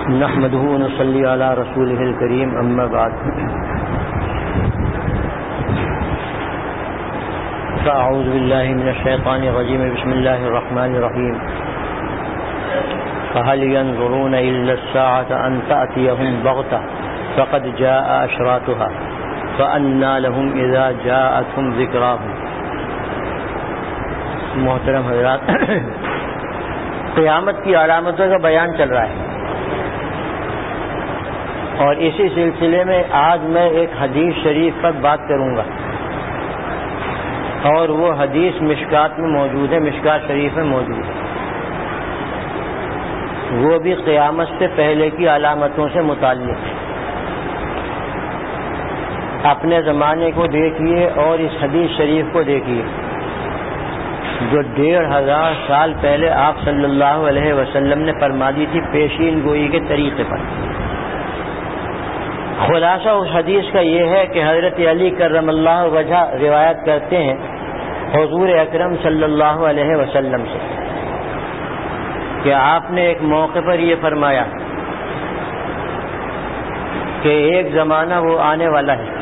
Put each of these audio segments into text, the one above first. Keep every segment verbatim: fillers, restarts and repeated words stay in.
نحمده ونصلي على رسوله الكريم اما بعد فاعوذ بالله من الشيطان الرجيم بسم الله الرحمن الرحيم فهل ينظرون الا الساعة ان تأتيهم بغتة فقد جاء اشراطها فأنى لهم اذا جاءتهم ذكراهم. محترم حضرات، قیامت کی علامتوں کا بیان چل رہا ہے اور اسی سلسلے میں آج میں ایک حدیث شریف پر بات کروں گا اور وہ حدیث مشکات میں موجود ہے، مشکات شریف میں موجود ہے، وہ بھی قیامت سے پہلے کی علامتوں سے متعلق ہے. اپنے زمانے کو دیکھیے اور اس حدیث شریف کو دیکھیے جو ڈیڑھ ہزار سال پہلے آپ صلی اللہ علیہ وسلم نے فرما دی تھی پیشین گوئی کے طریقے پر. خلاصہ اس حدیث کا یہ ہے کہ حضرت علی کرم اللہ وجہ روایت کرتے ہیں حضور اکرم صلی اللہ علیہ وسلم سے کہ آپ نے ایک موقع پر یہ فرمایا کہ ایک زمانہ وہ آنے والا ہے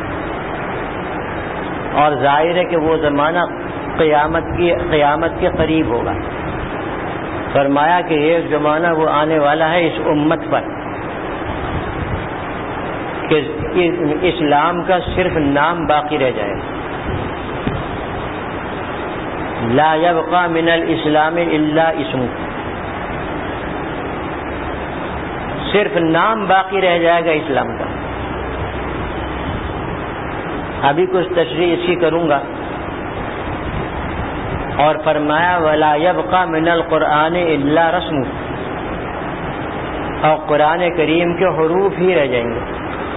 اور ظاہر ہے کہ وہ زمانہ قیامت کی قیامت کے قریب ہوگا. فرمایا کہ ایک زمانہ وہ آنے والا ہے اس امت پر کہ اسلام کا صرف نام باقی رہ جائے گا. لا يبقى من الاسلام الا اسم، صرف نام باقی رہ جائے گا اسلام کا. ابھی کچھ تشریح اس کی کروں گا. اور فرمایا ولا يبقى من القرآن الا رسم، اور قرآن کریم کے حروف ہی رہ جائیں گے.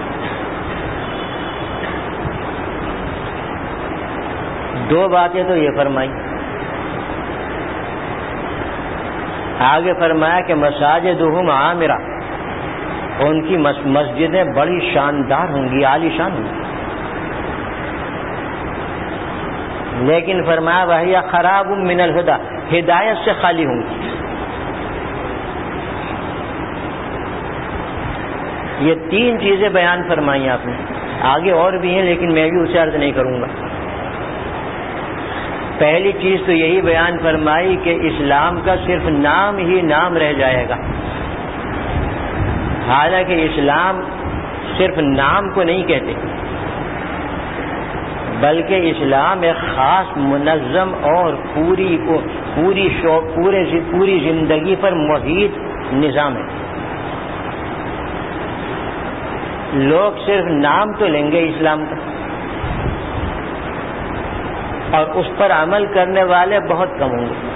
دو باتیں تو یہ فرمائی. آگے فرمایا کہ مساجدہم عامرہ، ان کی مسجدیں بڑی شاندار ہوں گی، عالی شان ہوں گی. لیکن فرمایا وہی خراب من الہدی، ہدایت سے خالی ہوں گی. یہ تین چیزیں بیان فرمائی آپ نے. آگے اور بھی ہیں لیکن میں بھی اسے عرض نہیں کروں گا. پہلی چیز تو یہی بیان فرمائی کہ اسلام کا صرف نام ہی نام رہ جائے گا. حالانکہ اسلام صرف نام کو نہیں کہتے بلکہ اسلام ایک خاص منظم اور پوری پوری شو پورے پوری زندگی پر محیط نظام ہے. لوگ صرف نام تو لیں گے اسلام کا اور اس پر عمل کرنے والے بہت کم ہوں گے.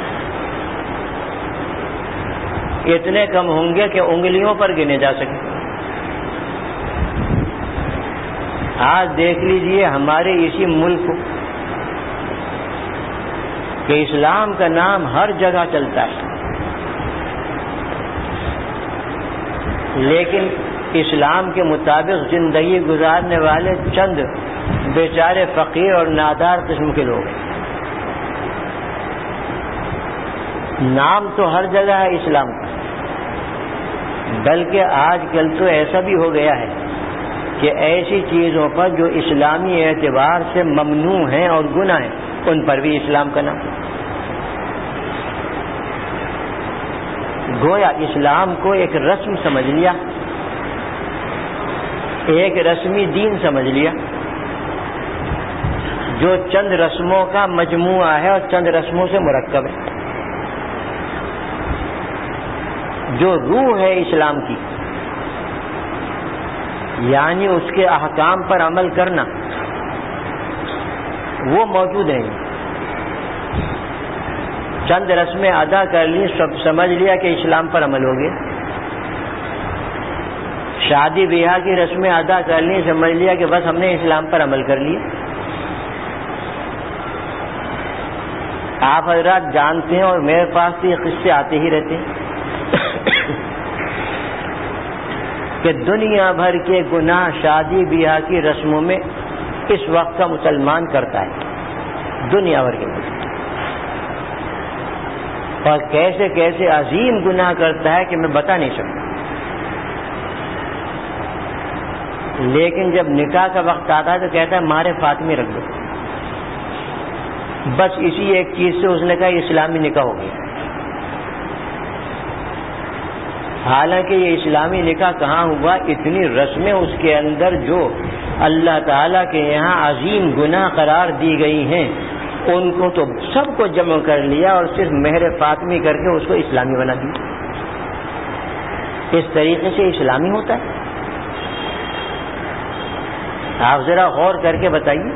اتنے کم ہوں گے کہ انگلیوں پر گنے جا سکیں. آج دیکھ لیجئے ہمارے اسی ملک کہ اسلام کا نام ہر جگہ چلتا ہے لیکن اسلام کے مطابق زندگی گزارنے والے چند بیچارے فقیر اور نادار قسم کے لوگ ہیں. نام تو ہر جگہ ہے اسلام کا، بلکہ آج کل تو ایسا بھی ہو گیا ہے کہ ایسی چیزوں پر جو اسلامی اعتبار سے ممنوع ہیں اور گناہ ہیں ان پر بھی اسلام کا نام. گویا اسلام کو ایک رسم سمجھ لیا، ایک رسمی دین سمجھ لیا جو چند رسموں کا مجموعہ ہے اور چند رسموں سے مرکب ہے. جو روح ہے اسلام کی یعنی اس کے احکام پر عمل کرنا وہ موجود ہے. چند رسمیں ادا کر لی، سب سمجھ لیا کہ اسلام پر عمل ہو گیا. شادی بیاہ کی رسمیں ادا کر لی، سمجھ لیا کہ بس ہم نے اسلام پر عمل کر لیا. آپ حضرات جانتے ہیں اور میرے پاس تو یہ قصے آتے ہی رہتے ہیں کہ دنیا بھر کے گناہ شادی بیاہ کی رسموں میں اس وقت کا مسلمان کرتا ہے. دنیا بھر کے گناہ اور کیسے کیسے عظیم گناہ کرتا ہے کہ میں بتا نہیں سکتا. لیکن جب نکاح کا وقت آتا ہے تو کہتا ہے مارے فاطمی رکھ دو. بس اسی ایک چیز سے اس نے کہا اسلامی نکاح ہو گیا. حالانکہ یہ اسلامی نکاح کہاں ہوا؟ اتنی رسمیں اس کے اندر جو اللہ تعالیٰ کے یہاں عظیم گناہ قرار دی گئی ہیں ان کو تو سب کو جمع کر لیا اور صرف مہر فاطمی کر کے اس کو اسلامی بنا دیا. اس طریقے سے اسلامی ہوتا ہے؟ آپ ذرا غور کر کے بتائیے.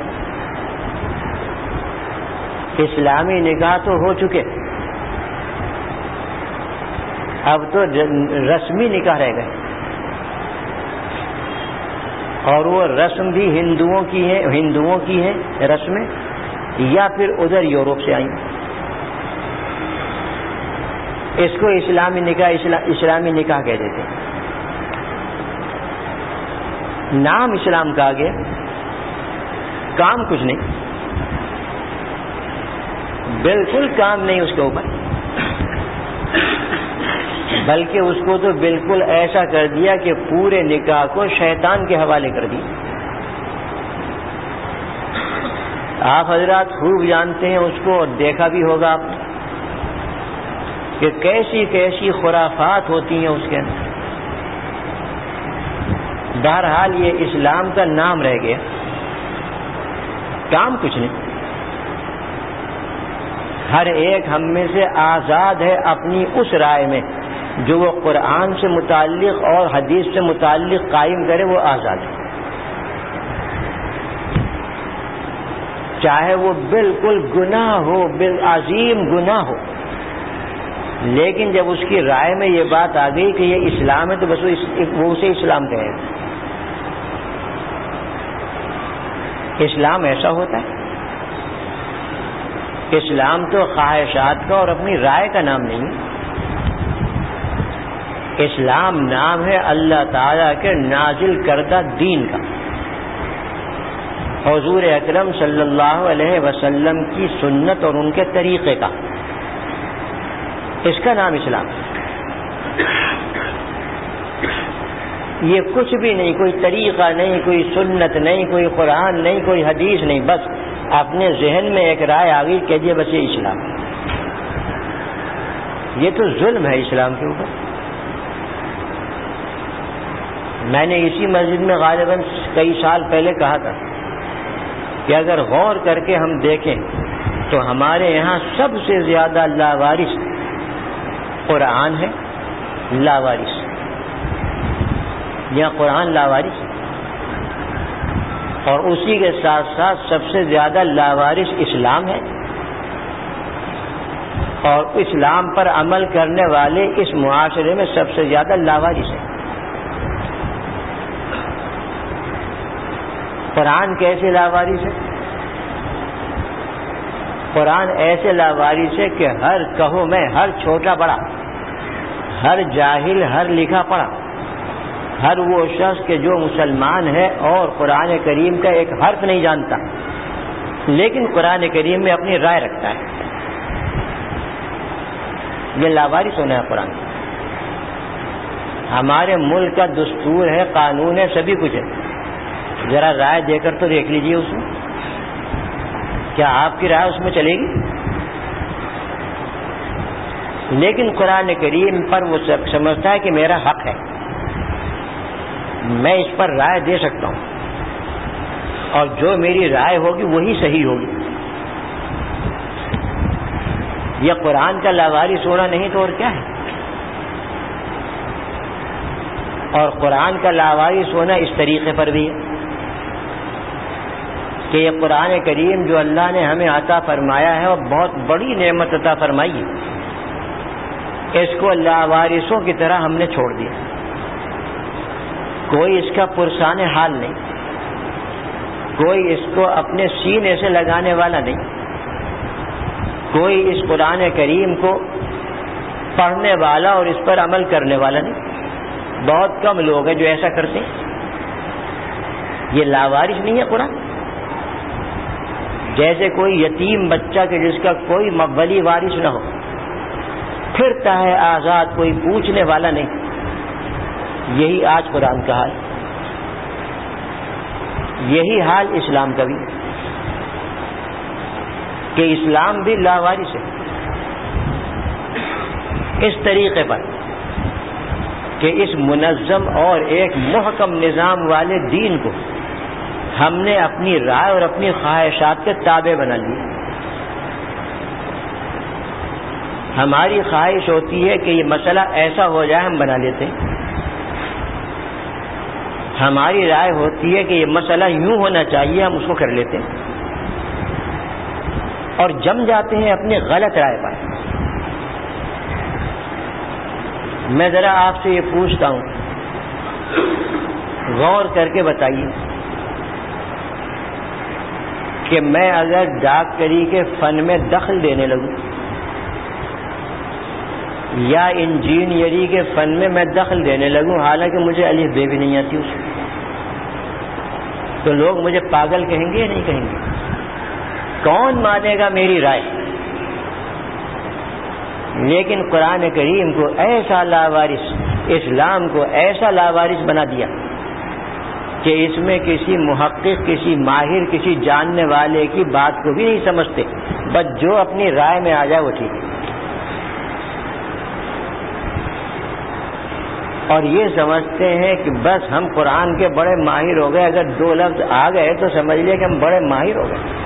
اسلامی نکاح تو ہو چکے، اب تو رسمی نکاح رہ گئے، اور وہ رسم بھی ہندوؤں کی ہے ہندوؤں کی ہے رسمیں یا پھر ادھر یورپ سے آئیں. اس کو اسلامی نکاح اسلامی نکاح کہہ دیتے ہیں. نام اسلام کا آگے کام کچھ نہیں، بالکل کام نہیں اس کے اوپر، بلکہ اس کو تو بالکل ایسا کر دیا کہ پورے نکاح کو شیطان کے حوالے کر دیا. آپ حضرات خوب جانتے ہیں اس کو، اور دیکھا بھی ہوگا آپ نے کہ کیسی کیسی خرافات ہوتی ہیں اس کے اندر. بہرحال یہ اسلام کا نام رہ گیا، کام کچھ نہیں. ہر ایک ہم میں سے آزاد ہے اپنی اس رائے میں جو وہ قرآن سے متعلق اور حدیث سے متعلق قائم کرے، وہ آزاد ہے، چاہے وہ بالکل گناہ ہو، عظیم گناہ ہو. لیکن جب اس کی رائے میں یہ بات آ گئی کہ یہ اسلام ہے تو بس وہ اسے اسلام کہے گا. اسلام ایسا ہوتا ہے؟ اسلام تو خواہشات کا اور اپنی رائے کا نام نہیں. اسلام نام ہے اللہ تعالیٰ کے نازل کردہ دین کا، حضور اکرم صلی اللہ علیہ وسلم کی سنت اور ان کے طریقے کا، اس کا نام اسلام. یہ کچھ بھی نہیں، کوئی طریقہ نہیں، کوئی سنت نہیں، کوئی قرآن نہیں، کوئی حدیث نہیں، بس اپنے ذہن میں ایک رائے آ گئی کہ بس یہ اسلام. یہ تو ظلم ہے اسلام کے اوپر. میں نے اسی مسجد میں غالباً کئی سال پہلے کہا تھا کہ اگر غور کر کے ہم دیکھیں تو ہمارے یہاں سب سے زیادہ لاوارث قرآن ہے. لاوارث یا قرآن لاوارث، اور اسی کے ساتھ ساتھ سب سے زیادہ لاوارث اسلام ہے، اور اسلام پر عمل کرنے والے اس معاشرے میں سب سے زیادہ لاوارث ہیں. قرآن کیسے لاوارث ہے؟ قرآن ایسے لاوارث ہے کہ ہر کہو میں، ہر چھوٹا بڑا، ہر جاہل، ہر لکھا پڑھا، ہر وہ شخص کہ جو مسلمان ہے اور قرآن کریم کا ایک حرف نہیں جانتا لیکن قرآن کریم میں اپنی رائے رکھتا ہے، یہ لاوارث ہونا ہے قرآن. ہمارے ملک کا دستور ہے، قانون ہے، سبھی کچھ ہے. ذرا رائے دے کر تو دیکھ لیجئے اس میں، کیا آپ کی رائے اس میں چلے گی؟ لیکن قرآن کریم پر وہ سب سمجھتا ہے کہ میرا حق ہے، میں اس پر رائے دے سکتا ہوں، اور جو میری رائے ہوگی وہی صحیح ہوگی. یہ قرآن کا لاوارث ہونا نہیں تو اور کیا ہے؟ اور قرآن کا لاوارث ہونا اس طریقے پر بھی ہے کہ یہ قرآن کریم جو اللہ نے ہمیں عطا فرمایا ہے اور بہت بڑی نعمت عطا فرمائی ہے، اس کو لاوارثوں کی طرح ہم نے چھوڑ دیا. کوئی اس کا پرسان حال نہیں، کوئی اس کو اپنے سینے سے لگانے والا نہیں، کوئی اس قرآن کریم کو پڑھنے والا اور اس پر عمل کرنے والا نہیں. بہت کم لوگ ہیں جو ایسا کرتے ہیں. یہ لاوارث نہیں ہے قرآن. جیسے کوئی یتیم بچہ کہ جس کا کوئی ولی وارث نہ ہو، پھرتا ہے آزاد، کوئی پوچھنے والا نہیں. یہی آج قرآن کا حال. یہی حال اسلام کا بھی، کہ اسلام بھی لاوارث ہے اس طریقے پر کہ اس منظم اور ایک محکم نظام والے دین کو ہم نے اپنی رائے اور اپنی خواہشات کے تابع بنا لیا۔ ہماری خواہش ہوتی ہے کہ یہ مسئلہ ایسا ہو جائے، ہم بنا لیتے ہیں۔ ہماری رائے ہوتی ہے کہ یہ مسئلہ یوں ہونا چاہیے، ہم اس کو کر لیتے ہیں اور جم جاتے ہیں اپنی غلط رائے پر۔ میں ذرا آپ سے یہ پوچھتا ہوں، غور کر کے بتائیے کہ میں اگر ڈاکٹری کے فن میں دخل دینے لگوں یا انجینئری کے فن میں میں دخل دینے لگوں، حالانکہ مجھے الف بے بھی نہیں آتی اس میں، تو لوگ مجھے پاگل کہیں گے یا نہیں کہیں گے؟ کون مانے گا میری رائے؟ لیکن قرآن کریم کو ایسا لاوارث، اسلام کو ایسا لاوارث بنا دیا کہ اس میں کسی محقق، کسی ماہر، کسی جاننے والے کی بات کو بھی نہیں سمجھتے، بس جو اپنی رائے میں آ جائے وہ ٹھیک ہے۔ اور یہ سمجھتے ہیں کہ بس ہم قرآن کے بڑے ماہر ہو گئے، اگر دو لفظ آ گئے تو سمجھ لے کہ ہم بڑے ماہر ہو گئے۔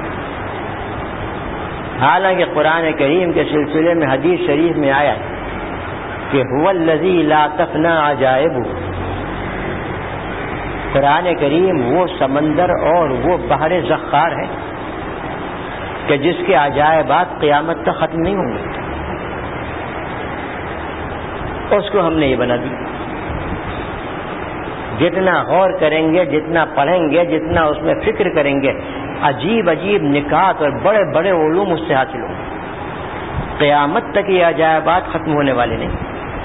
حالانکہ قرآن کریم کے سلسلے میں حدیث شریف میں آیا کہ هو الذی لا تفنی عجائبہ، قرآن کریم وہ سمندر اور وہ بحر زخار ہے کہ جس کے عجائبات قیامت تک ختم نہیں ہوں گے۔ اس کو ہم نے یہ بنا دی۔ جتنا غور کریں گے، جتنا پڑھیں گے، جتنا اس میں فکر کریں گے، عجیب عجیب نکات اور بڑے بڑے علوم اس سے حاصل ہوں گے۔ قیامت تک یہ عجائبات ختم ہونے والے نہیں۔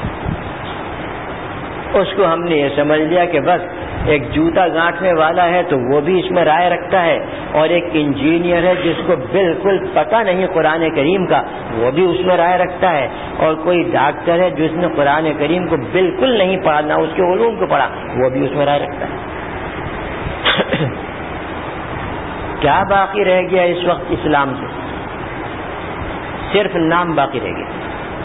اس کو ہم نے یہ سمجھ لیا کہ بس ایک جوتا گانٹھنے والا ہے تو وہ بھی اس میں رائے رکھتا ہے، اور ایک انجینئر ہے جس کو بالکل پتہ نہیں قرآن کریم کا، وہ بھی اس میں رائے رکھتا ہے، اور کوئی ڈاکٹر ہے جس نے قرآن کریم کو بالکل نہیں پڑھا، نہ اس کے علوم کو پڑھا، وہ بھی اس میں رائے رکھتا ہے۔ کیا باقی رہ گیا اس وقت اسلام سے؟ صرف نام باقی رہ گیا۔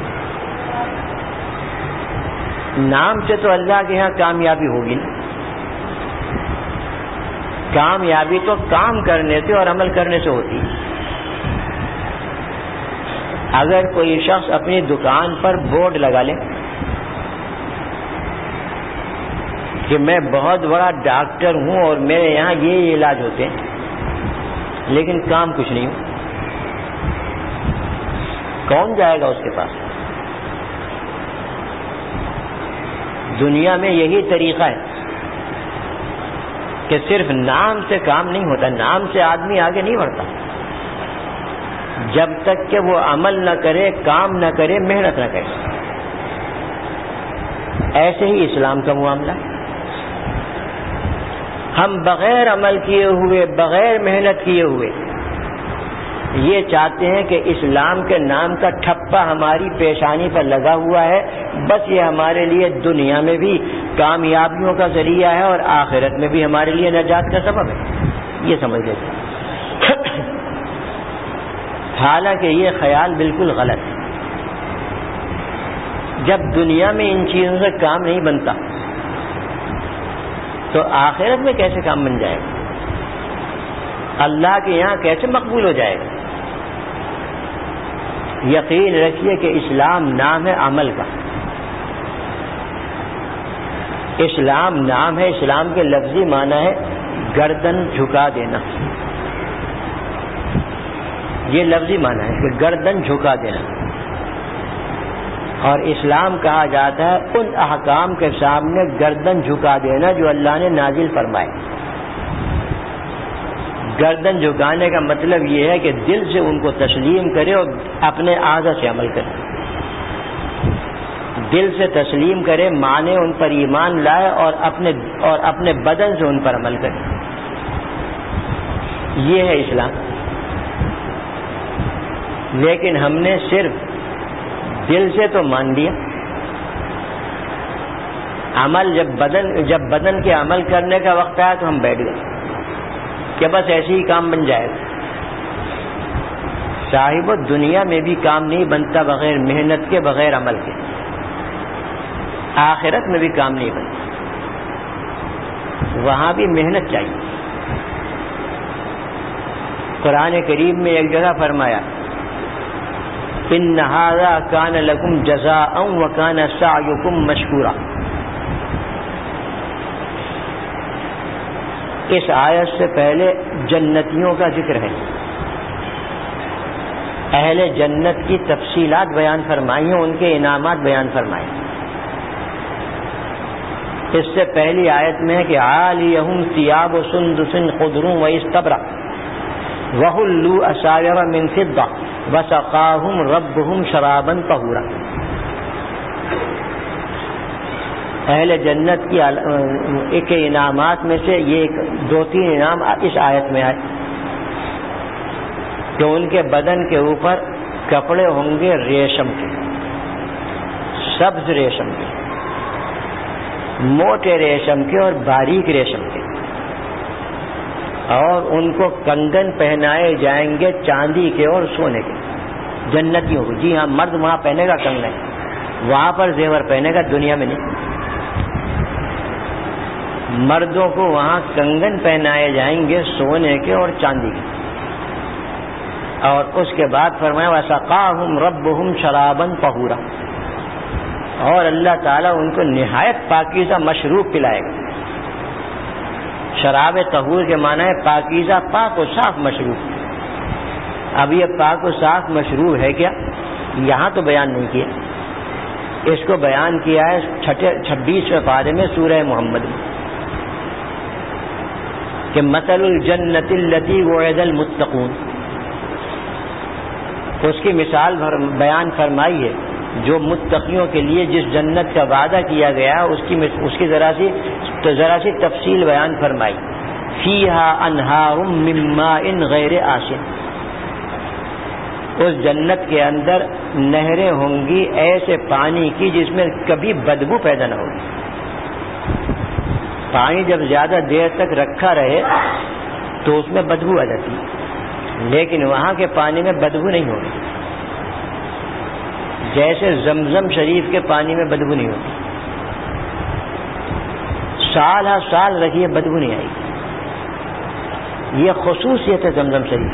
نام سے تو اللہ کے ہاں کامیابی ہوگی نا۔ کامیابی تو کام کرنے سے اور عمل کرنے سے ہوتی ہے۔ اگر کوئی شخص اپنی دکان پر بورڈ لگا لے کہ میں بہت بڑا ڈاکٹر ہوں اور میرے یہاں یہ علاج ہوتے ہیں، لیکن کام کچھ نہیں ہو، کون جائے گا اس کے پاس؟ دنیا میں یہی طریقہ ہے کہ صرف نام سے کام نہیں ہوتا، نام سے آدمی آگے نہیں بڑھتا جب تک کہ وہ عمل نہ کرے، کام نہ کرے، محنت نہ کرے۔ ایسے ہی اسلام کا معاملہ، ہم بغیر عمل کیے ہوئے، بغیر محنت کیے ہوئے یہ چاہتے ہیں کہ اسلام کے نام کا ٹھپا ہماری پیشانی پر لگا ہوا ہے، بس یہ ہمارے لیے دنیا میں بھی کامیابیوں کا ذریعہ ہے اور آخرت میں بھی ہمارے لیے نجات کا سبب ہے، یہ سمجھ لیتے ہیں۔ حالانکہ یہ خیال بالکل غلط ہے۔ جب دنیا میں ان چیزوں سے کام نہیں بنتا تو آخرت میں کیسے کام بن جائے گا؟ اللہ کے یہاں کیسے مقبول ہو جائے گا؟ یقین رکھیے کہ اسلام نام ہے عمل کا، اسلام نام ہے، اسلام کے لفظی معنی ہے گردن جھکا دینا، یہ لفظی معنی ہے کہ گردن جھکا دینا۔ اور اسلام کہا جاتا ہے ان احکام کے سامنے گردن جھکا دینا جو اللہ نے نازل فرمائے۔ گردن جھکانے کا مطلب یہ ہے کہ دل سے ان کو تسلیم کرے اور اپنے اعضاء سے عمل کرے، دل سے تسلیم کرے، مانے، ان پر ایمان لائے اور اپنے اور اپنے بدن سے ان پر عمل کرے، یہ ہے اسلام۔ لیکن ہم نے صرف دل سے تو مان لیا، عمل جب بدن جب بدن کے عمل کرنے کا وقت آیا تو ہم بیٹھ گئے، کہ بس ایسے ہی کام بن جائے گا. صاحب دنیا میں بھی کام نہیں بنتا بغیر محنت کے، بغیر عمل کے. آخرت میں بھی کام نہیں بنتا، وہاں بھی محنت چاہیے. قرآن کریم میں ایک جگہ فرمایا ان ھذا کان لکم جزاء وکان سعیکم مشکورا. اس آیت سے پہلے جنتیوں کا ذکر ہے. اہل جنت کی تفصیلات بیان فرمائی ہیں، ان کے انعامات بیان فرمائے. اس سے پہلی آیت میں ہے کہ عالیہم ثیاب سندس خضر واستبرق وحلوا اساور من فضة وسقاهم ربهم شرابا طہورا. اہل جنت کی ایک انعامات میں سے یہ ایک دو تین انعام اس آیت میں آئے کہ ان کے بدن کے اوپر کپڑے ہوں گے ریشم کے، سبز ریشم کے، موٹے ریشم کے اور باریک ریشم کے، اور ان کو کنگن پہنائے جائیں گے چاندی کے اور سونے کے. جنتیوں کو، جی ہاں، مرد وہاں پہنے گا کنگن، وہاں پر زیور پہنے گا، دنیا میں نہیں. مردوں کو وہاں کنگن پہنائے جائیں گے سونے کے اور چاندی کے. اور اس کے بعد فرمایا وَسَقَاهُمْ رَبُّهُمْ شَرَابًا طَهُورًا، اور اللہ تعالیٰ ان کو نہایت پاکیزہ مشروب پلائے گا. شراب طہور کے معنی ہے پاکیزہ، پاک و صاف مشروب. اب یہ پاک و صاف مشروب ہے کیا؟ یہاں تو بیان نہیں کیا. اس کو بیان کیا ہے چھٹے چھبیسویں پارے میں سورہ محمد میں کہ مثل الجنت التی وعد المتقون. اس کی مثال بیان فرمائی ہے جو متقیوں کے لیے جس جنت کا وعدہ کیا گیا اس کی اس کی ذرا سی تو ذرا سی تفصیل بیان فرمائی. فیہا انہار من ماء غیر آسن، اس جنت کے اندر نہریں ہوں گی ایسے پانی کی جس میں کبھی بدبو پیدا نہ ہوگی. پانی جب زیادہ دیر تک رکھا رہے تو اس میں بدبو آ جاتی ہے، لیکن وہاں کے پانی میں بدبو نہیں ہوگی. جیسے زمزم شریف کے پانی میں بدبو نہیں ہوتی، سال ہر سال رکھیے بدبو نہیں آئے گی. یہ خصوصیت ہے زمزم شریف،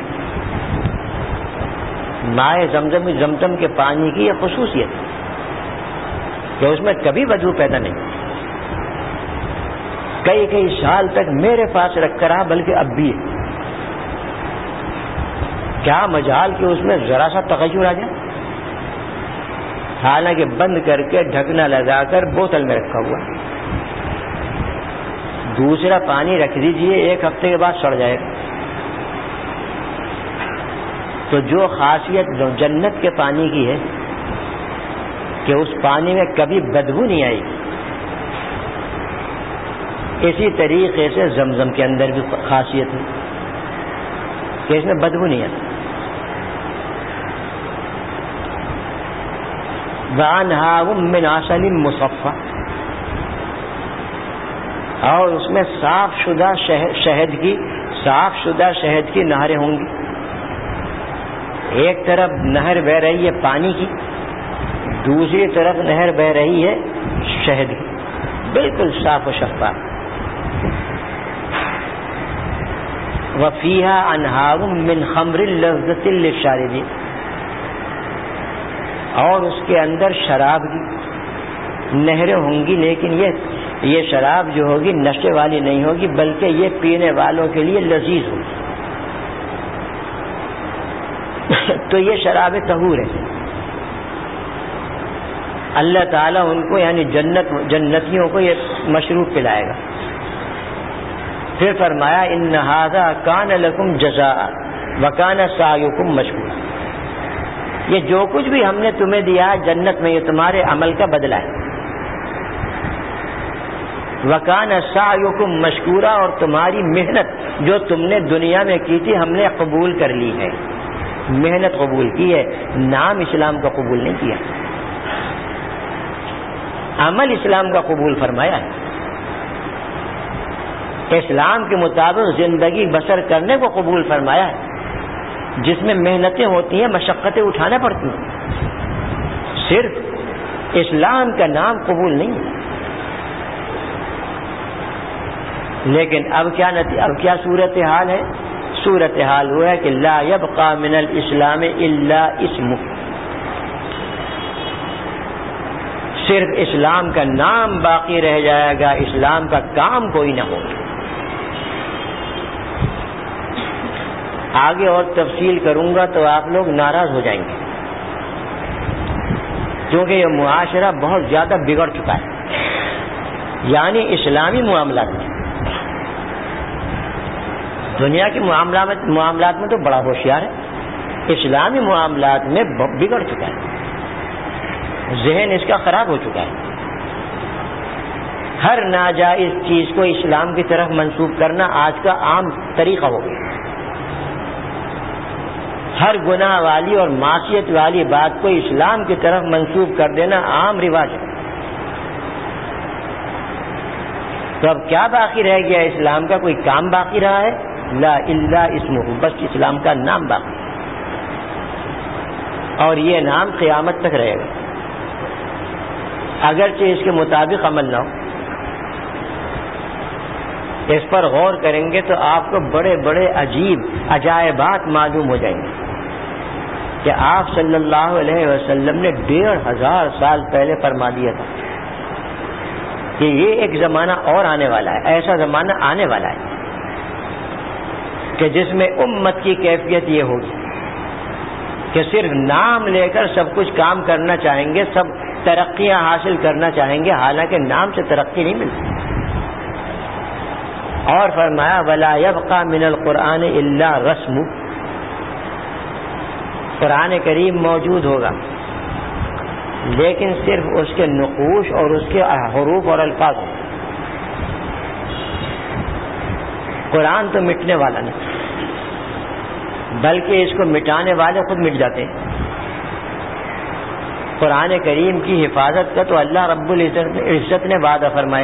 مائے زمزم زمزم کے پانی کی یہ خصوصیت کہ اس میں کبھی بدبو پیدا نہیں. کئی کئی سال تک میرے پاس رکھ کر رہا، بلکہ اب بھی ہے. کیا مجال کہ اس میں ذرا سا تغیر آ جائے، حالانکہ بند کر کے ڈھکنا لگا کر بوتل میں رکھا ہوا. دوسرا پانی رکھ دیجئے، ایک ہفتے کے بعد سڑ جائے گا. تو جو خاصیت جو جنت کے پانی کی ہے کہ اس پانی میں کبھی بدبو نہیں آئی، اسی طریقے سے زمزم کے اندر بھی خاصیت ہے کہ اس میں بدبو نہیں آتی. وَأَنْهَارٌ مِّنْ عَسَلٍ مُّصَفًّى، اور اس میں صاف شدہ شہد کی صاف شدہ شہد کی نہریں ہوں گی. ایک طرف نہر بہ رہی ہے پانی کی، دوسری طرف نہر بہ رہی ہے شہد کی، بالکل صاف و شفاف. وَفِيهَا أَنْهَارٌ مِّنْ خَمْرٍ لَذَّةٍ لِّلشَّارِبِينَ، اور اس کے اندر شراب کی نہریں ہوں گی، لیکن یہ یہ شراب جو ہوگی نشے والی نہیں ہوگی، بلکہ یہ پینے والوں کے لیے لذیذ ہوگی. تو یہ شراب طہور ہے. اللہ تعالیٰ ان کو یعنی جنت جنتیوں کو یہ مشروب پلائے گا. پھر فرمایا ان ھذا کان لکم جزاء وکان سعیکم مشکورا، یہ جو کچھ بھی ہم نے تمہیں دیا جنت میں یہ تمہارے عمل کا بدلہ ہے. وکان سعیکم مشکورا، اور تمہاری محنت جو تم نے دنیا میں کی تھی ہم نے قبول کر لی ہے. محنت قبول کی ہے، نام اسلام کا قبول نہیں کیا، عمل اسلام کا قبول فرمایا ہے. اسلام کے مطابق زندگی بسر کرنے کو قبول فرمایا ہے، جس میں محنتیں ہوتی ہیں، مشقتیں اٹھانا پڑتی ہیں، صرف اسلام کا نام قبول نہیں ہے۔ لیکن اب کیا نتی... اب کیا صورتحال ہے؟ صورتحال ہوا ہے کہ لا یبقى من الاسلام الا اسمہ، صرف اسلام کا نام باقی رہ جائے گا، اسلام کا کام کوئی نہ ہوگا۔ آگے اور تفصیل کروں گا تو آپ لوگ ناراض ہو جائیں گے، کیونکہ یہ معاشرہ بہت زیادہ بگڑ چکا ہے، یعنی اسلامی معاملات میں۔ دنیا کے معاملات معاملات میں تو بڑا ہوشیار ہے، اسلامی معاملات میں بگڑ چکا ہے، ذہن اس کا خراب ہو چکا ہے۔ ہر ناجائز چیز کو اسلام کی طرف منسوب کرنا آج کا عام طریقہ ہو گیا، ہر گناہ والی اور معصیت والی بات کو اسلام کی طرف منسوب کر دینا عام رواج ہے۔ تو اب کیا باقی رہ گیا؟ اسلام کا کوئی کام باقی رہا ہے؟ لا الا اسمہ، بس اسلام کا نام باقی، اور یہ نام قیامت تک رہے گا، اگرچہ اس کے مطابق عمل نہ ہو۔ اس پر غور کریں گے تو آپ کو بڑے بڑے عجیب عجائبات معلوم ہو جائیں گے کہ آپ صلی اللہ علیہ وسلم نے ڈیڑھ ہزار سال پہلے فرما دیا تھا کہ یہ ایک زمانہ اور آنے والا ہے، ایسا زمانہ آنے والا ہے کہ جس میں امت کی کیفیت یہ ہوگی کہ صرف نام لے کر سب کچھ کام کرنا چاہیں گے، سب ترقیاں حاصل کرنا چاہیں گے، حالانکہ نام سے ترقی نہیں ملتی۔ اور فرمایا وَلَا يَبْقَى مِنَ الْقُرْآنِ إِلَّا رَسْمُ، قرآن کریم موجود ہوگا لیکن صرف اس کے نقوش اور اس کے حروف اور الفاظ ہوں۔ قرآن تو مٹنے والا نہیں، بلکہ اس کو مٹانے والے خود مٹ جاتے ہیں۔ قرآن کریم کی حفاظت کا تو اللہ رب العزت نے وعدہ فرمایا،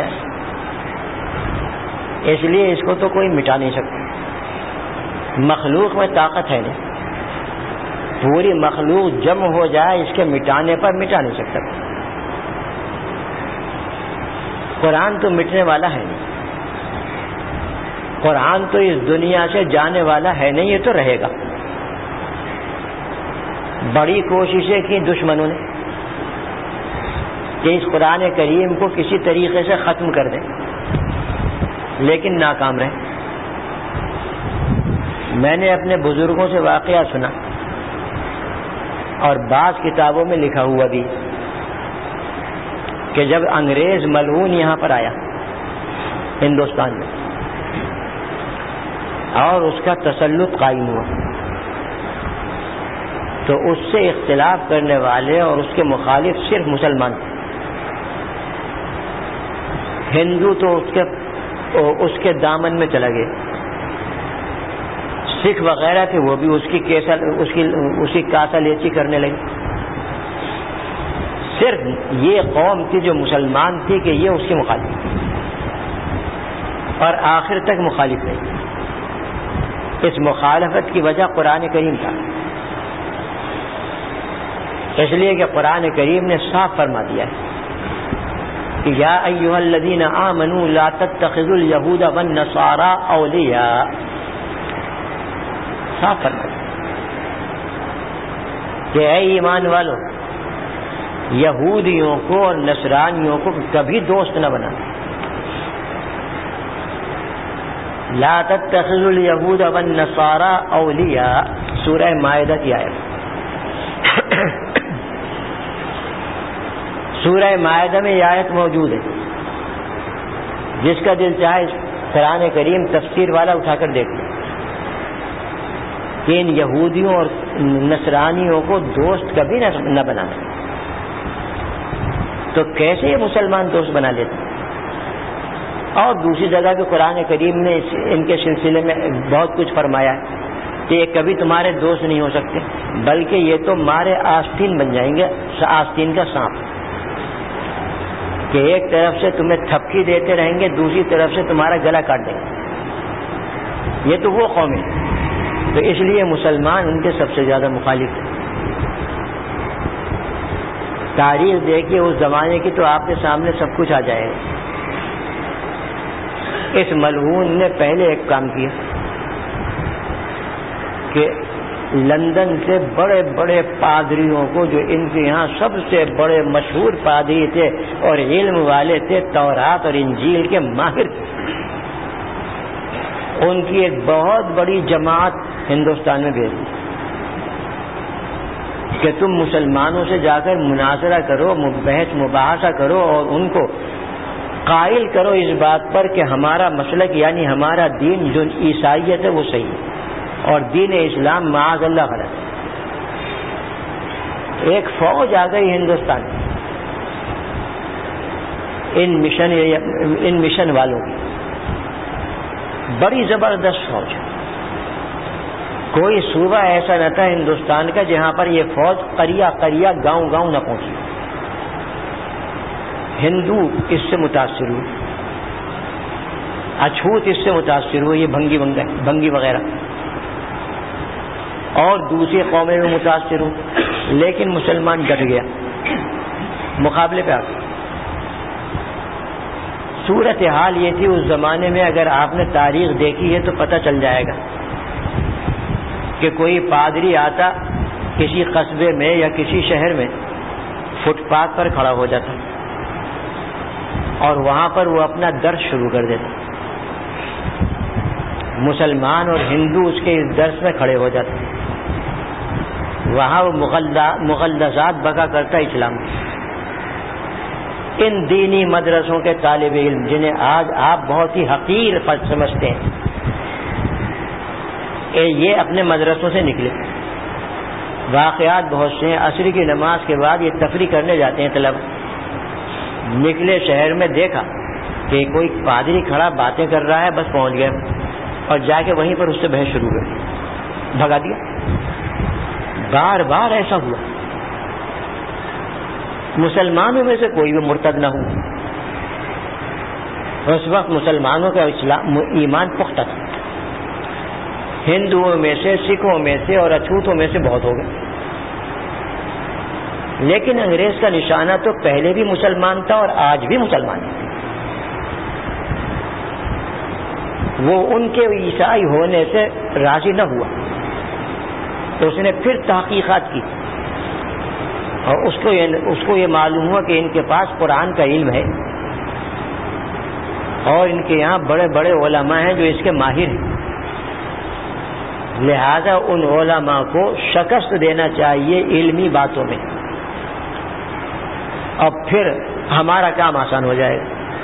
اس لیے اس کو تو کوئی مٹا نہیں سکتا۔ مخلوق میں طاقت ہے نہیں، پوری مخلوق جمع ہو جائے اس کے مٹانے پر مٹا نہیں سکتا۔ قرآن تو مٹنے والا ہے نہیں، قرآن تو اس دنیا سے جانے والا ہے نہیں، یہ تو رہے گا۔ بڑی کوششیں کی دشمنوں نے کہ اس قرآن کریم کو کسی طریقے سے ختم کر دیں، لیکن ناکام رہے۔ میں نے اپنے بزرگوں سے واقعہ سنا اور بعض کتابوں میں لکھا ہوا بھی کہ جب انگریز ملعون یہاں پر آیا ہندوستان میں اور اس کا تسلط قائم ہوا تو اس سے اختلاف کرنے والے اور اس کے مخالف صرف مسلمان تھے۔ ہندو تو اس کے اس کے دامن میں چلا گیا، سکھ وغیرہ تھے وہ بھی اس کی کیسا اس کی اسی کاسا لیچی کرنے لگے۔ صرف یہ قوم تھی جو مسلمان تھی کہ یہ اس کی مخالف تھی اور آخر تک مخالف رہی۔ اس مخالفت کی وجہ قرآن کریم تھا، اس لیے کہ قرآن کریم نے صاف فرما دیا ہے کہ یا ایھا الذین آمنوا لا تتخذوا اليہود والنصارى اولیاء، صاف فرما دیا کہ اے ایمان والو یہودیوں کو اور نصرانیوں کو کبھی دوست نہ بنانا۔ لا تتخذوا اليہود والنصارى اولیاء، سورہ مائدہ کی آیت۔ سورہ مائدہ میں یہ آیت موجود ہے، جس کا دل چاہے قرآن کریم تفسیر والا اٹھا کر دیکھ لیں کہ ان یہودیوں اور نصرانیوں کو دوست کبھی نہ بنانا۔ تو کیسے یہ مسلمان دوست بنا لیتے؟ اور دوسری جگہ بھی قرآن کریم نے ان کے سلسلے میں بہت کچھ فرمایا ہے کہ یہ کبھی تمہارے دوست نہیں ہو سکتے، بلکہ یہ تو مارے آستین بن جائیں گے، آستین کا سانپ، کہ ایک طرف سے تمہیں تھپکی دیتے رہیں گے، دوسری طرف سے تمہارا گلا کاٹ دیں گے۔ یہ تو وہ قوم ہے، تو اس لیے مسلمان ان کے سب سے زیادہ مخالف ہیں۔ تاریخ دیکھیے اس زمانے کی تو آپ کے سامنے سب کچھ آ جائے گا۔ اس ملعون نے پہلے ایک کام کیا کہ لندن سے بڑے بڑے پادریوں کو، جو ان کے یہاں سب سے بڑے مشہور پادری تھے اور علم والے تھے، تورات اور انجیل کے ماہر، ان کی ایک بہت بڑی جماعت ہندوستان میں بھیج دی کہ تم مسلمانوں سے جا کر مناظرہ کرو، بحث مباحثہ کرو اور ان کو قائل کرو اس بات پر کہ ہمارا مسلک یعنی ہمارا دین جو عیسائیت ہے وہ صحیح ہے اور دین اسلام معاذ اللہ غلط ہے۔ ایک فوج آ گئی ہندوستان ان مشن ان مشن والوں کی، بڑی زبردست فوج، کوئی صوبہ ایسا نہ تھا ہندوستان کا جہاں پر یہ فوج قریہ قریہ گاؤں گاؤں نہ پہنچی۔ ہندو اس سے متاثر ہوئے، اچھوت اس سے متاثر ہوئے، یہ بھنگی بھنگی وغیرہ، اور دوسری قومیں میں متاثر ہوئے، لیکن مسلمان ڈٹ گیا، مقابلے پہ آ گیا۔ صورت حال یہ تھی اس زمانے میں، اگر آپ نے تاریخ دیکھی ہے تو پتہ چل جائے گا کہ کوئی پادری آتا کسی قصبے میں یا کسی شہر میں، فٹ پاتھ پر کھڑا ہو جاتا اور وہاں پر وہ اپنا درس شروع کر دیتا، مسلمان اور ہندو اس کے اس درس میں کھڑے ہو جاتے، وہاں وہ مغلظات بکا کرتا اسلام۔ ان دینی مدرسوں کے طالب علم جنہیں آج آپ بہت ہی حقیر سمجھتے ہیں، یہ اپنے مدرسوں سے نکلے، واقعات بہت سے ہیں۔ عصر کی نماز کے بعد یہ تفریح کرنے جاتے ہیں طلبہ، نکلے شہر میں دیکھا کہ کوئی پادری کھڑا باتیں کر رہا ہے، بس پہنچ گئے اور جا کے وہیں پر اس سے بحث شروع کر دی، بھگا دیا۔ بار بار ایسا ہوا، مسلمانوں میں سے کوئی بھی مرتد نہ ہوا۔ اس وقت مسلمانوں کا اسلام ایمان پختہ تھا، ہندوؤں میں سے، سکھوں میں سے اور اچھوتوں میں سے بہت ہو گئے، لیکن انگریز کا نشانہ تو پہلے بھی مسلمان تھا اور آج بھی مسلمان ہے۔ وہ ان کے عیسائی ہونے سے راضی نہ ہوا تو اس نے پھر تحقیقات کی اور اس کو یہ اس کو یہ معلوم ہوا کہ ان کے پاس قرآن کا علم ہے اور ان کے یہاں بڑے بڑے علماء ہیں جو اس کے ماہر ہیں، لہذا ان علماء کو شکست دینا چاہیے علمی باتوں میں، اب پھر ہمارا کام آسان ہو جائے گا۔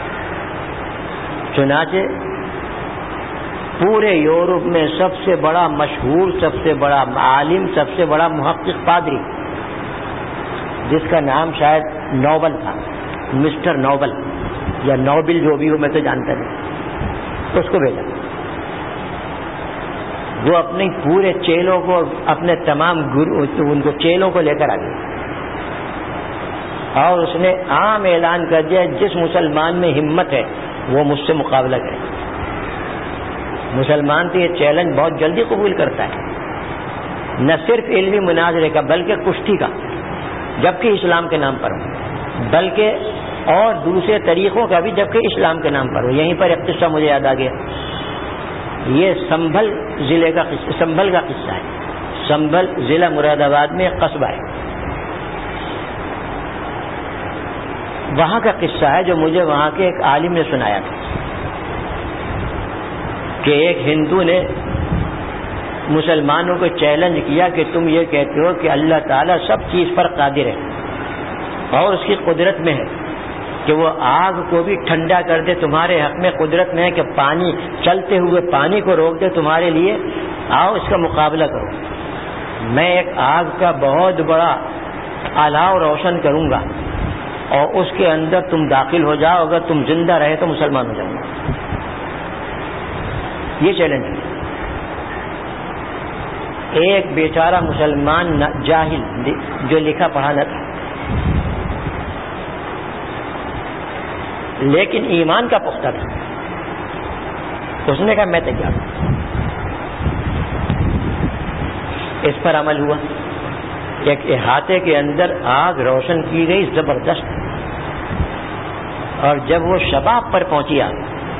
چنانچہ پورے یورپ میں سب سے بڑا مشہور، سب سے بڑا عالم، سب سے بڑا محقق پادری، جس کا نام شاید نوبل تھا، مسٹر نوبل یا نوبل جو بھی ہو، میں تو جانتا نہیں، اس کو بھیجا۔ وہ اپنے پورے چیلوں کو، اپنے تمام گرو ان کو چیلوں کو لے کر آ گئے اور اس نے عام اعلان کر دیا جس مسلمان میں ہمت ہے وہ مجھ سے مقابلہ کرے۔ مسلمان تو یہ چیلنج بہت جلدی قبول کرتا ہے، نہ صرف علمی مناظرے کا بلکہ کشتی کا، جبکہ اسلام کے نام پر ہو، بلکہ اور دوسرے طریقوں کا بھی جبکہ اسلام کے نام پر ہو۔ یہیں پر ایک قصہ مجھے یاد آ گیا، یہ سنبھل ضلع کا قصہ، سنبھل کا قصہ ہے۔ سنبھل ضلع مراد آباد میں ایک قصبہ ہے، وہاں کا قصہ ہے جو مجھے وہاں کے ایک عالم نے سنایا تھا کہ ایک ہندو نے مسلمانوں کو چیلنج کیا کہ تم یہ کہتے ہو کہ اللہ تعالیٰ سب چیز پر قادر ہے اور اس کی قدرت میں ہے کہ وہ آگ کو بھی ٹھنڈا کر دے، تمہارے حق میں قدرت میں ہے کہ پانی، چلتے ہوئے پانی کو روک دے تمہارے لیے، آؤ اس کا مقابلہ کرو۔ میں ایک آگ کا بہت بڑا الاؤ روشن کروں گا اور اس کے اندر تم داخل ہو جاؤ، اگر تم زندہ رہے تو مسلمان ہو جاؤ گا۔ یہ چیلنج ہے۔ ایک بیچارہ مسلمان جاہل جو لکھا پڑھا نہ تھا لیکن ایمان کا پختہ تھا، اس نے کہا میں تیار ہوں۔ اس پر عمل ہوا. ایک احاطے کے اندر آگ روشن کی گئی زبردست، اور جب وہ شباب پر پہنچی آگ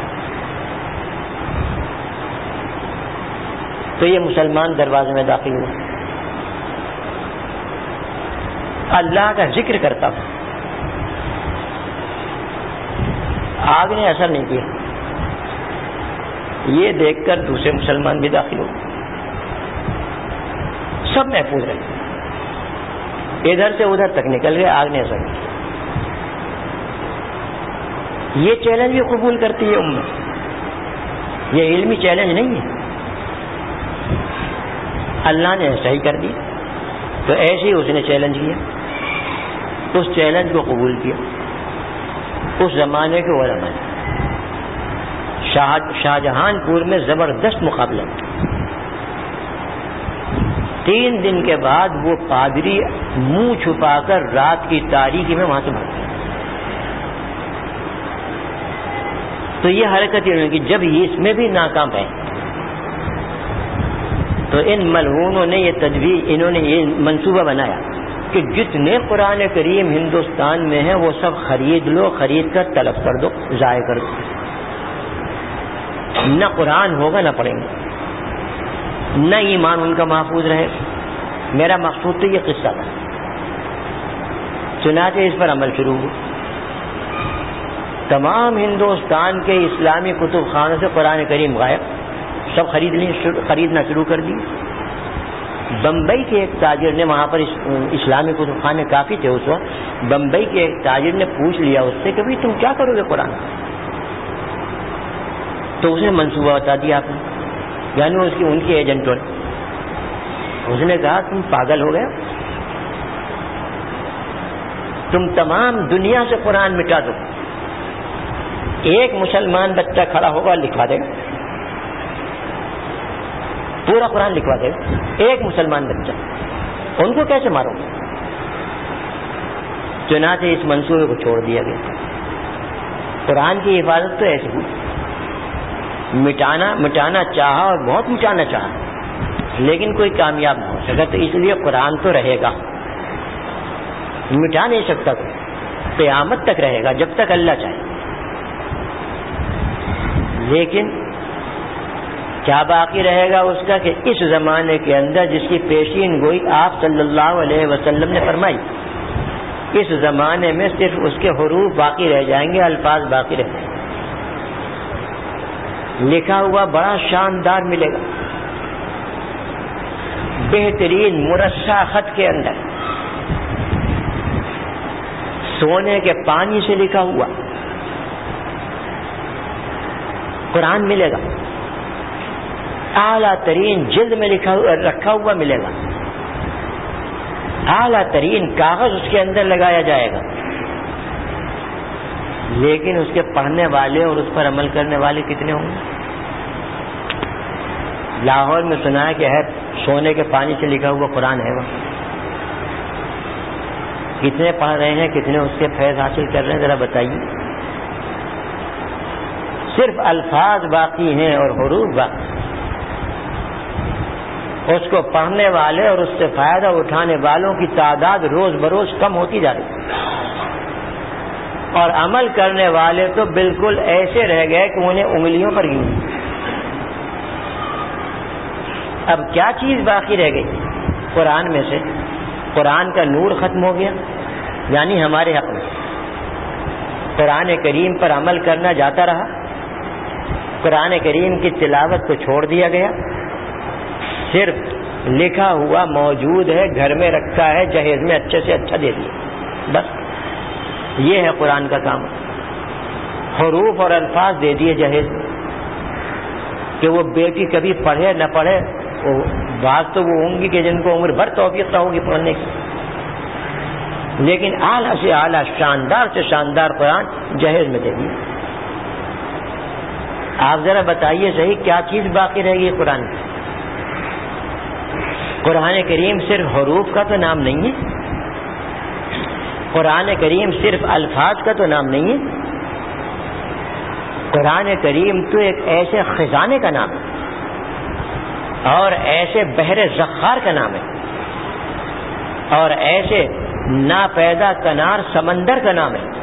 تو یہ مسلمان دروازے میں داخل ہوا، اللہ کا ذکر کرتا ہوں. آگ نے اثر نہیں کیا. یہ دیکھ کر دوسرے مسلمان بھی داخل ہو، سب محفوظ رہے. ادھر سے ادھر تک نکل گئے، آگ نے اثر نہیں کیا. یہ چیلنج بھی قبول کرتی ہے امت. یہ علمی چیلنج نہیں ہے، اللہ نے صحیح کر دیا تو ایسے ہی اس نے چیلنج کیا، اس چیلنج کو قبول کیا. اس زمانے کے علماء نے شاہ شاہجہان پور میں زبردست مقابلہ. تین دن کے بعد وہ پادری منہ چھپا کر رات کی تاریکی میں وہاں سے بھاگ گیا. تو یہ حرکت انہوں نے کی. جب یہ اس میں بھی ناکام ہے تو ان ملعونوں نے یہ تدبیر، انہوں نے یہ منصوبہ بنایا کہ جتنے قرآن کریم ہندوستان میں ہیں وہ سب خرید لو، خرید کر تلف کر دو، ضائع کر دو. نہ قرآن ہوگا نہ پڑھیں گے، نہ ایمان ان کا محفوظ رہے. میرا مقصود تو یہ قصہ تھا. چنانچہ اس پر عمل شروع ہوا. تمام ہندوستان کے اسلامی کتب خانوں سے قرآن کریم غائب، سب خرید لی، خریدنا شروع کر دی. بمبئی کے ایک تاجر نے، وہاں پر اسلامی کتب خانے کافی تھے اس وقت، بمبئی کے ایک تاجر نے پوچھ لیا اس سے کہ بھائی تم کیا کرو گے قرآن کا؟ تو اس نے منصوبہ بتا دیا آپ نے، یعنی اس کی ان کے ایجنٹوں نے. اس نے کہا تم پاگل ہو گئے، تم تمام دنیا سے قرآن مٹا دو، ایک مسلمان بچہ کھڑا ہوگا لکھوا دے گا، پورا قرآن لکھوا دے گا، ایک مسلمان بچہ. ان کو کیسے مارو گے؟ چنانچہ اس منصوبے کو چھوڑ دیا گیا. قرآن کی حفاظت تو ایسے ہوئی، مٹانا مٹانا چاہا اور بہت مٹانا چاہا لیکن کوئی کامیاب نہ ہو سکا. تو اس لیے قرآن تو رہے گا، مٹا نہیں سکتا، کوئی قیامت تک رہے گا جب تک اللہ چاہے. لیکن کیا باقی رہے گا اس کا کہ اس زمانے کے اندر جس کی پیشین گوئی آپ صلی اللہ علیہ وسلم نے فرمائی، اس زمانے میں صرف اس کے حروف باقی رہ جائیں گے، الفاظ باقی رہ جائیں گے. لکھا ہوا بڑا شاندار ملے گا، بہترین مرصع خط کے اندر، سونے کے پانی سے لکھا ہوا قرآن ملے گا. اعلیٰ ترین جلد میں لکھا رکھا ہوا ملے گا، اعلیٰ ترین کاغذ اس کے اندر لگایا جائے گا. لیکن اس کے پڑھنے والے اور اس پر عمل کرنے والے کتنے ہوں گے؟ لاہور میں سنا ہے کہ ہے سونے کے پانی سے لکھا ہوا قرآن ہے، وہ کتنے پڑھ رہے ہیں، کتنے اس کے فیض حاصل کر رہے ہیں، ذرا بتائیے. صرف الفاظ باقی ہیں اور حروف باقی. اس کو پڑھنے والے اور اس سے فائدہ اٹھانے والوں کی تعداد روز بروز کم ہوتی جا رہی ہے، اور عمل کرنے والے تو بالکل ایسے رہ گئے کہ انہیں انگلیوں پر گن. اب کیا چیز باقی رہ گئی قرآن میں سے؟ قرآن کا نور ختم ہو گیا، یعنی ہمارے حق میں قرآن کریم پر عمل کرنا جاتا رہا، قرآن کریم کی تلاوت کو چھوڑ دیا گیا، صرف لکھا ہوا موجود ہے، گھر میں رکھا ہے، جہیز میں اچھے سے اچھا دے دیا، بس یہ ہے قرآن کا کام. حروف اور الفاظ دے دیے جہیز کہ وہ بیٹی کبھی پڑھے نہ پڑھے، بات تو وہ ہوں گی کہ جن کو عمر بھر توفیق نہ ہوگی پڑھنے کی، لیکن اعلیٰ سے اعلیٰ شاندار سے شاندار قرآن جہیز میں دے دیا. آپ ذرا بتائیے صحیح کیا چیز باقی رہ گئی قرآن کی؟ قرآن کریم صرف حروف کا تو نام نہیں ہے، قرآن کریم صرف الفاظ کا تو نام نہیں ہے، قرآن کریم تو ایک ایسے خزانے کا نام ہے اور ایسے بحر زخار کا نام ہے، اور ایسے ناپیدا کنار سمندر کا نام ہے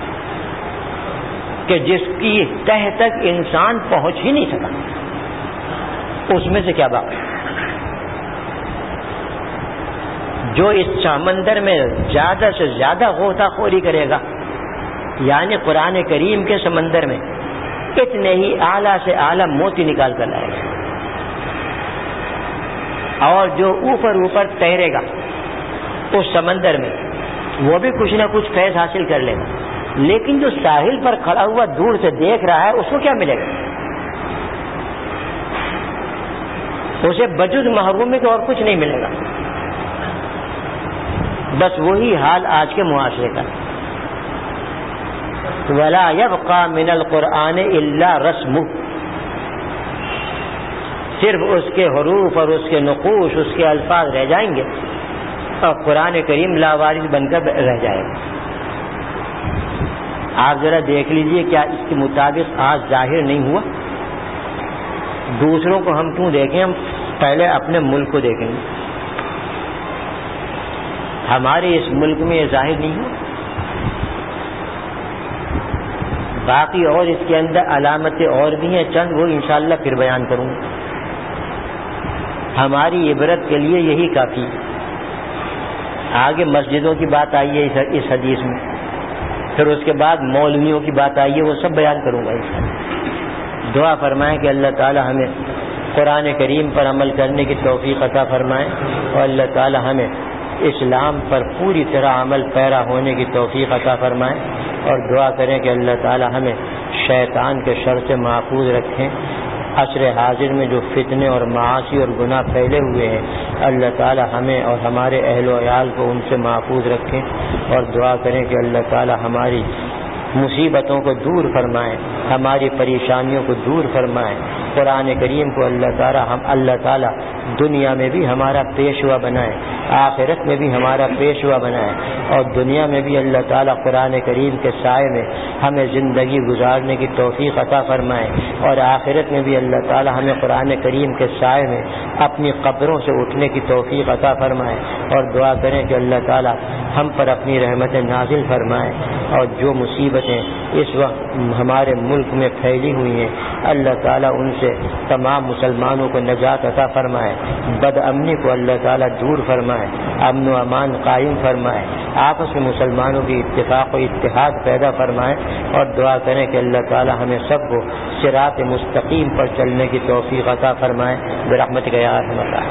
کہ جس کی تہ تک انسان پہنچ ہی نہیں سکا، اس میں سے کیا باقی؟ جو اس سمندر میں زیادہ سے زیادہ غوطہ خوری کرے گا، یعنی قرآن کریم کے سمندر میں اتنے ہی اعلیٰ سے اعلیٰ موتی نکال کر لائے گا، اور جو اوپر اوپر تیرے گا اس سمندر میں وہ بھی کچھ نہ کچھ فیض حاصل کر لے گا، لیکن جو ساحل پر کھڑا ہوا دور سے دیکھ رہا ہے اس کو کیا ملے گا؟ اسے بجز محرومی کو اور کچھ نہیں ملے گا۔ بس وہی حال آج کے معاشرے کا، وَلَا يَبْقَى مِنَ الْقُرْآنِ إِلَّا رَسْمُهُ، صرف اس کے حروف اور اس کے نقوش، اس کے الفاظ رہ جائیں گے، اور قرآن کریم لاوارث بن کر رہ جائے گا۔ آپ ذرا دیکھ لیجئے کیا اس کے مطابق آج ظاہر نہیں ہوا؟ دوسروں کو ہم کیوں دیکھیں، ہم پہلے اپنے ملک کو دیکھیں گے۔ ہمارے اس ملک میں یہ ظاہر نہیں ہوا، باقی اور اس کے اندر علامتیں اور بھی ہیں چند، وہ انشاءاللہ پھر بیان کروں گا۔ ہماری عبرت کے لیے یہی کافی ہے۔ آگے مسجدوں کی بات آئی ہے اس حدیث میں، پھر اس کے بعد مولویوں کی بات آئی ہے، وہ سب بیان کروں گا انشاءاللہ۔ دعا فرمائیں کہ اللہ تعالی ہمیں قرآن کریم پر عمل کرنے کی توفیق عطا فرمائیں، اور اللہ تعالی ہمیں اسلام پر پوری طرح عمل پیرا ہونے کی توفیق عطا فرمائیں، اور دعا کریں کہ اللہ تعالی ہمیں شیطان کے شر سے محفوظ رکھیں۔ عصر حاضر میں جو فتنے اور معاصی اور گناہ پھیلے ہوئے ہیں، اللہ تعالی ہمیں اور ہمارے اہل و عیال کو ان سے محفوظ رکھیں، اور دعا کریں کہ اللہ تعالی ہماری مصیبتوں کو دور فرمائیں، ہماری پریشانیوں کو دور فرمائیں۔ قرآن کریم کو اللہ تعالی ہم اللہ تعالی دنیا میں بھی ہمارا پیشوا بنائے، آخرت میں بھی ہمارا پیشوا بنائے، اور دنیا میں بھی اللہ تعالی قرآن کریم کے سائے میں ہمیں زندگی گزارنے کی توفیق عطا فرمائے، اور آخرت میں بھی اللہ تعالی ہمیں قرآن کریم کے سائے میں اپنی قبروں سے اٹھنے کی توفیق عطا فرمائے، اور دعا کریں کہ اللہ تعالی ہم پر اپنی رحمتیں نازل فرمائے، اور جو مصیبتیں اس وقت ہمارے ملک میں پھیلی ہوئی ہیں اللہ تعالیٰ ان سے تمام مسلمانوں کو نجات عطا فرمائے، بد امنی کو اللہ تعالیٰ دور فرمائے، امن و امان قائم فرمائے، آپس میں مسلمانوں کی اتفاق و اتحاد پیدا فرمائے، اور دعا کریں کہ اللہ تعالیٰ ہمیں سب کو صراط مستقیم پر چلنے کی توفیق عطا فرمائے برحمتک یا ارحم الراحمین۔